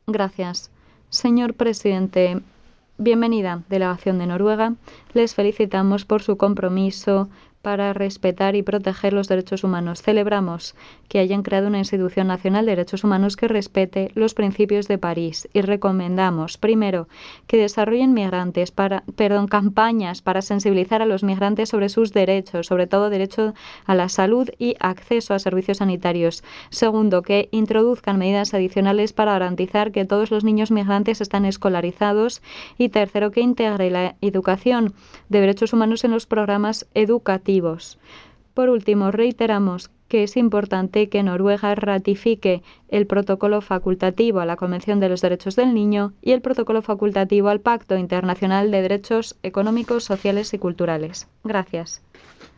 Gracias. Señor presidente, bienvenida, delegación de Noruega. Les felicitamos por su compromiso para respetar y proteger los derechos humanos. Celebramos que hayan creado una institución nacional de derechos humanos que respete los principios de París y recomendamos, primero, que desarrollen campañas para sensibilizar a los migrantes sobre sus derechos, sobre todo derecho a la salud y acceso a servicios sanitarios. Segundo, que introduzcan medidas adicionales para garantizar que todos los niños migrantes están escolarizados. Y tercero, que integre la educación de derechos humanos en los programas educativos. Por último, reiteramos que es importante que Noruega ratifique el protocolo facultativo a la Convención de los Derechos del Niño y el protocolo facultativo al Pacto Internacional de Derechos Económicos, Sociales y Culturales. Gracias.